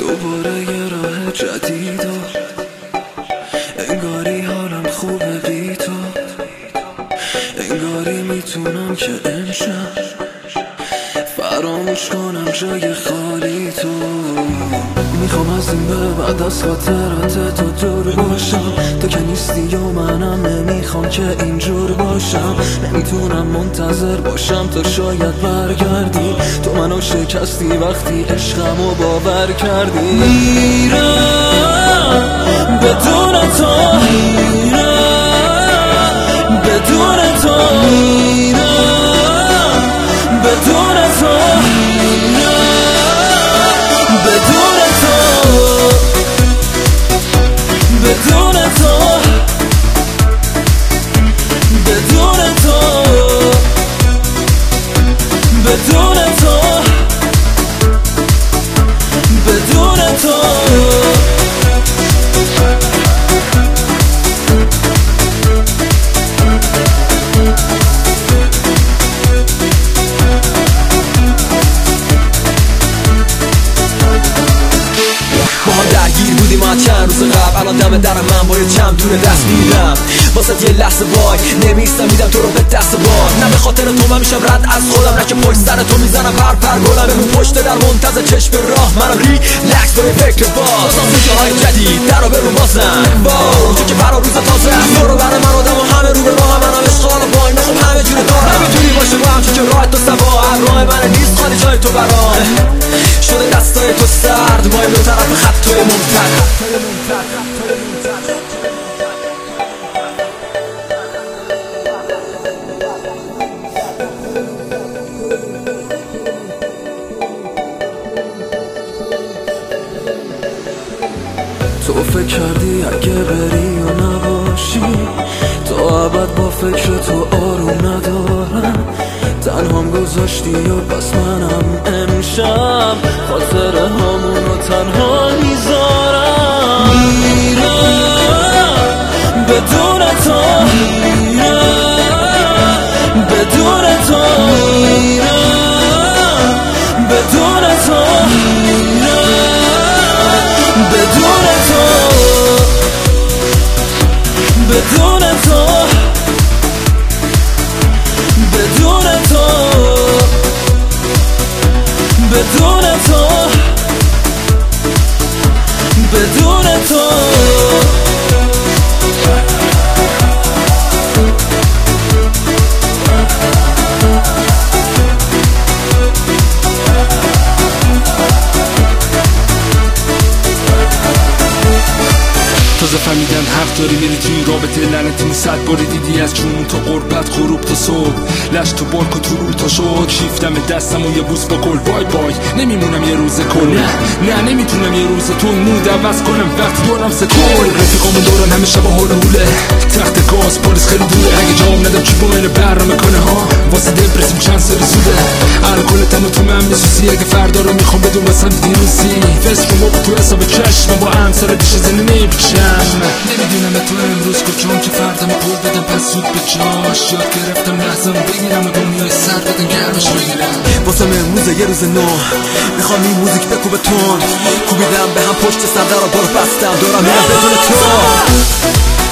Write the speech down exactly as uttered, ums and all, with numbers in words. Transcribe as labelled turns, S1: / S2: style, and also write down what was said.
S1: دوباره یه راه جدید و انگاری حالم خوبه بی تو، انگاری میتونم که امشب فراموش کنم جای خالی تو. میخوام از این به بعد از خاطرات تو دور باشم، تو که نیستی و منم نمیخوام که اینجور باشم. نمیتونم منتظر باشم تا شاید برگردی، تو منو شکستی وقتی عشقمو باور کردی. میرم بدون تو، میرم بدون تو، میرم بدون تو، بدون تو، بدون تو، بدون تو، بدون تو، بدون تو. درگیر بودیم از چند روز قبل، الان دم در من باید چند دونه دست میدم واسه یه لحظه وای نمیستم میدم تو رو به دست بار. نه به خاطر تو من میشم رد از خودم، نه که پشت سر تو میزنم پر پر گلم. بمون پشت در منتظر چشم راه، منم ریلکس با یه فکر باز. بازم سوچه های جدید در رو برون بازن باو، تو که برا روز تازه از تو رو برای من آدم و همه رو به راه هم. منم عشق حالا پای میخوام همه جونه دارم، نمیتونی باشه با هم چون که راه تو سوا راه من نیست خالی جای تو برام شده. دستای تو سرد مایم دو طرف خط توی ممتد. تو فکر کردی اگه بری و نباشی تو ابد با فکر تو آروم ندارم. تنهام گذاشتی و بس منم امشب خاطره همونو تنها میذارم. میرم بدون تو، میرم بدون تو، میرم بدون تو، میرم بدون تو، بدون تو، بدون تو، بدون تو، بدون تو. تازه فهمیدم حق داری میری توی رابطه لعنتی، صد باری دیدی از جون تا قربت غروب تا صبح. لش تو بارک و تو رو تا شد شیفتم دستم و یه بوس با گل. بای بای نمیمونم یه روز کل، نه نه نمیتونم یه روز تو مود عوض کنم وقتی دورم سکول. رفیقامون دورن همیشه با حال حوله، تخت گاز پاریس خیلی دوره. اگه جام ندم چی با اینو برنامه کنه ها واسه دپرسیم چند سال زوده. الکلتم و تو من میسوسی، اگه فردا رو میخوام بدون واسم دیروزی فست رو با تو حساب چشم با همسر دیش زنی نمیپیشم. نمیدونم تو امروز کجام که فردم قول بدم پس زود به جاش. یاد گرفتم لحظه رو بگیرم و دنیای سر بدن گرمش بگیرم. واسم امروز یه روز نو، میخوام این موزیک بکوبه تون، کوبیدم به هم پشت سر در رو برو بستم دارم میرم بدون تو.